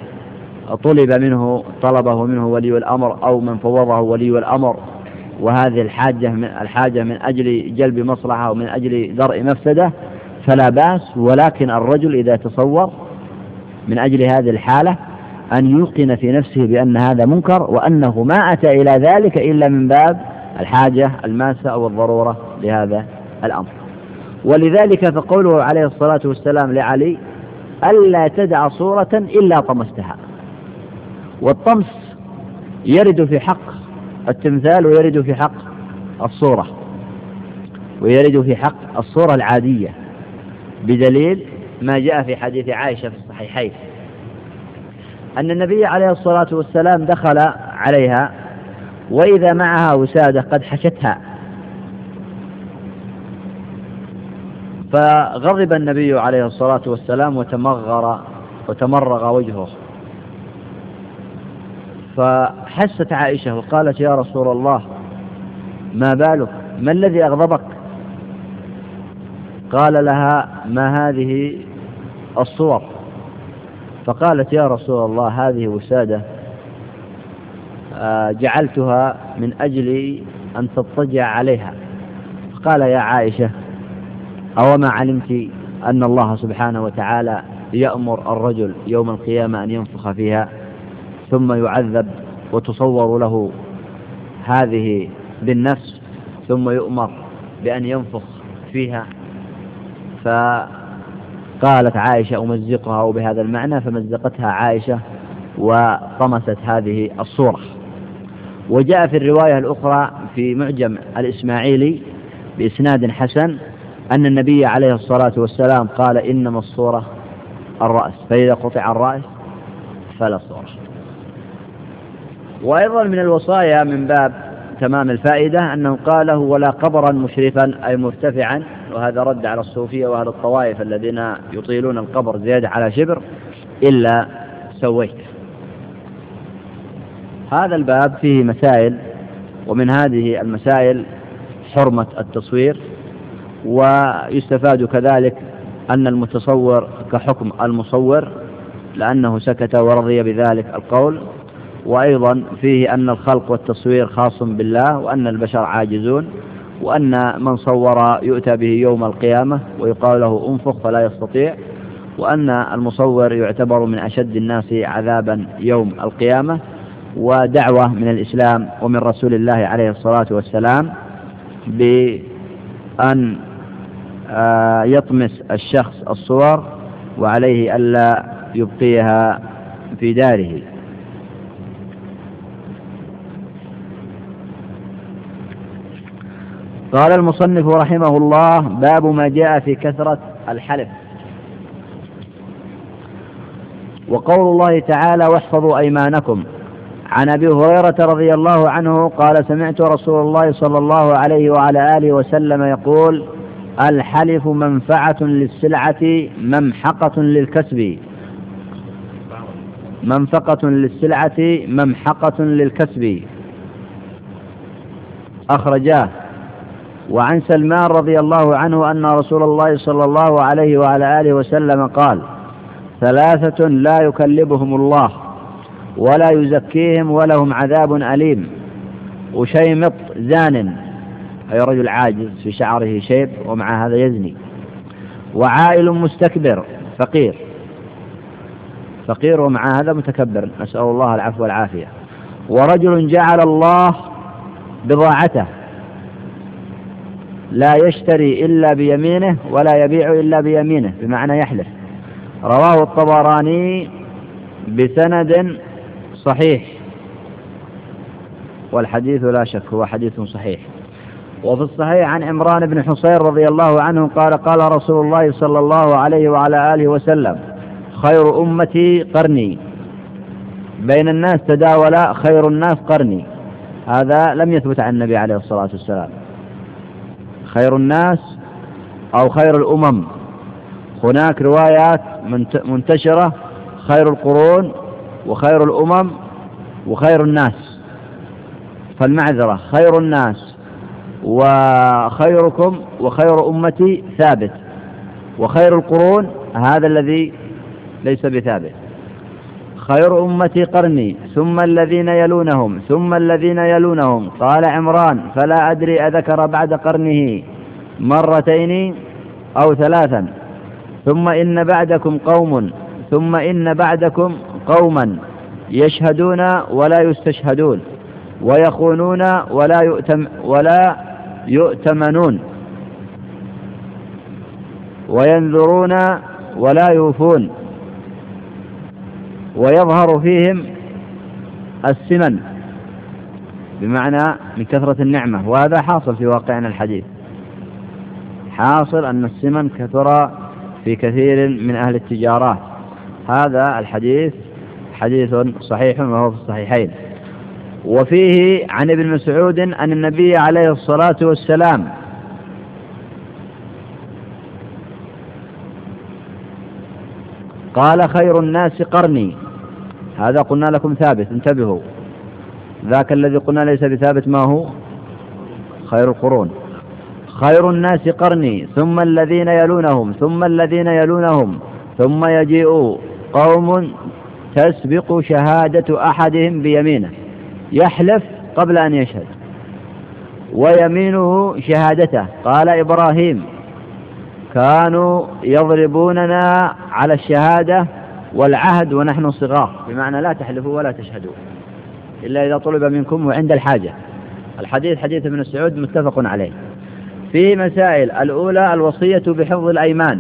طلبه منه ولي الأمر أو من فوضه ولي الأمر، وهذه الحاجة من أجل جلب مصلحة ومن أجل درء مفسدة، فلا بأس. ولكن الرجل إذا تصور من أجل هذه الحالة أن يوقن في نفسه بأن هذا منكر، وأنه ما أتى إلى ذلك إلا من باب الحاجة الماسة أو الضرورة لهذا الأمر. ولذلك فقوله عليه الصلاة والسلام لعلي: ألا تدع صورة إلا طمستها. والطمس يرد في حق التمثال، ويرد في حق الصورة، ويرد في حق الصورة العادية، بدليل ما جاء في حديث عائشة في الصحيحين أن النبي عليه الصلاة والسلام دخل عليها وإذا معها وسادة قد حشتها، فغضب النبي عليه الصلاة والسلام وتمرغ وجهه، فحست عائشة وقالت: يا رسول الله، ما بالك؟ ما الذي أغضبك؟ قال لها: ما هذه الصور؟ فقالت: يا رسول الله، هذه وسادة جعلتها من أجل أن تضطجع عليها. قال: يا عائشة، أوما علمت أن الله سبحانه وتعالى يأمر الرجل يوم القيامة أن ينفخ فيها ثم يعذب وتصور له هذه بالنفس، ثم يؤمر بأن ينفخ فيها؟ فقالت عائشة: أمزقها بهذا المعنى، فمزقتها عائشة وطمست هذه الصورة. وجاء في الرواية الأخرى في معجم الإسماعيلي بإسناد حسن أن النبي عليه الصلاة والسلام قال: إنما الصورة الرأس، فإذا قطع الرأس فلا صورة. وأيضا من الوصايا من باب تمام الفائدة أنه قاله: ولا قبرا مشرفا، أي مرتفعا، وهذا رد على الصوفية وأهل الطوائف الذين يطيلون القبر زيادة على شبر، إلا سويته. هذا الباب فيه مسائل، ومن هذه المسائل حرمة التصوير، ويستفاد كذلك أن المتصور كحكم المصور لأنه سكت ورضي بذلك القول، وأيضا فيه أن الخلق والتصوير خاص بالله، وأن البشر عاجزون، وأن من صور يؤتى به يوم القيامة ويقال له انفخ فلا يستطيع، وأن المصور يعتبر من أشد الناس عذابا يوم القيامة. ودعوة من الإسلام ومن رسول الله عليه الصلاة والسلام بأن يطمس الشخص الصور، وعليه ألا يبقيها في داره. قال المصنف رحمه الله: باب ما جاء في كثرة الحلف. وقول الله تعالى: واحفظوا أيمانكم. عن أبي هريرة رضي الله عنه قال: سمعت رسول الله صلى الله عليه وعلى آله وسلم يقول: الحلف منفعة للسلعة ممحقة للكسب. منفقة للسلعة ممحقة للكسب، أخرجاه. وعن سلمان رضي الله عنه أن رسول الله صلى الله عليه وعلى آله وسلم قال: ثلاثة لا يكلبهم الله ولا يزكيهم ولهم عذاب أليم: وشيمط زان، أي رجل عاجز في شعره شيب ومع هذا يزني. وعائل مستكبر، فقير ومع هذا متكبر، نسأل الله العفو والعافية. ورجل جعل الله بضاعته، لا يشتري إلا بيمينه ولا يبيع إلا بيمينه، بمعنى يحلف. رواه الطبراني بسند صحيح، والحديث لا شك هو حديث صحيح. وفي الصحيح عن عمران بن حصين رضي الله عنه قال: قال رسول الله صلى الله عليه وعلى آله وسلم: خير أمتي قرني، بين الناس تداول خير الناس قرني. هذا لم يثبت عن النبي عليه الصلاة والسلام. خير الناس أو خير الأمم، هناك روايات منتشرة: خير القرون وخير الأمم وخير الناس. فالمعذرة خير الناس وخيركم وخير أمتي ثابت، وخير القرون هذا الذي ليس بثابت. خير أمتي قرني ثم الذين يلونهم ثم الذين يلونهم. قال عمران: فلا أدري أذكر بعد قرنه مرتين أو ثلاثا. ثم إن بعدكم قوم ثم إن بعدكم قوما يشهدون ولا يستشهدون، ويخونون ولا يؤتمنون، وينذرون ولا يوفون، ويظهر فيهم السمن، بمعنى من كثرة النعمة. وهذا حاصل في واقعنا الحديث، حاصل أن السمن كثر في كثير من أهل التجارات. هذا الحديث حديث صحيح وهو في الصحيحين. وفيه عن ابن مسعود أن النبي عليه الصلاة والسلام قال: خير الناس قرني. هذا قلنا لكم ثابت، انتبهوا، ذاك الذي قلنا ليس بثابت ما هو؟ خير القرون. خير الناس قرني ثم الذين يلونهم ثم الذين يلونهم، ثم يجيء قوم تسبق شهادة أحدهم بيمينه، يحلف قبل أن يشهد، ويمينه شهادته. قال إبراهيم: كانوا يضربوننا على الشهادة والعهد ونحن صغار، بمعنى لا تحلفوا ولا تشهدوا إلا إذا طلب منكم وعند الحاجة. الحديث حديث ابن مسعود متفق عليه. فيه مسائل: الأولى الوصية بحفظ الأيمان،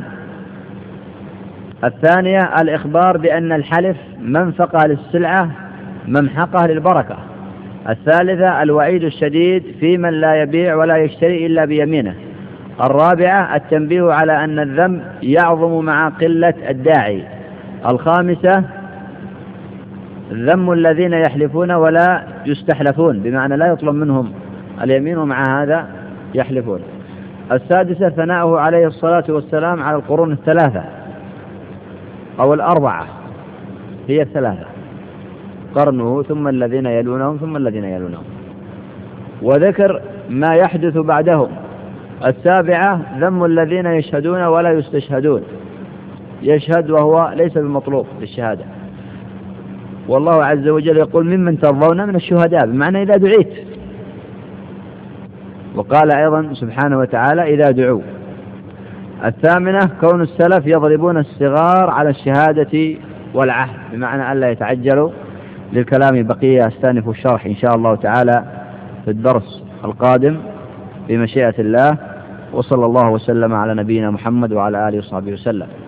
الثانية الإخبار بأن الحلف منفقة للسلعة ممحقة للبركة، الثالثة الوعيد الشديد في من لا يبيع ولا يشتري إلا بيمينه، الرابعة التنبيه على أن الذنب يعظم مع قلة الداعي، الخامسة ذم الذين يحلفون ولا يستحلفون، بمعنى لا يطلب منهم اليمين ومع هذا يحلفون، السادسة ثناؤه عليه الصلاة والسلام على القرون الثلاثة أو الأربعة، هي الثلاثة: قرنه ثم الذين يلونهم ثم الذين يلونهم، وذكر ما يحدث بعدهم. السابعة ذم الذين يشهدون ولا يستشهدون، يشهد وهو ليس بمطلوب للشهادة، والله عز وجل يقول: ممن ترضون من الشهداء، بمعنى إذا دعيت. وقال أيضا سبحانه وتعالى: إذا دعوا. الثامنة كون السلف يضربون الصغار على الشهادة والعهد، بمعنى ألا يتعجلوا. للكلام بقية أستأنف الشرح إن شاء الله تعالى في الدرس القادم بمشيئة الله. وصلى الله وسلم على نبينا محمد وعلى آله وصحبه وسلم.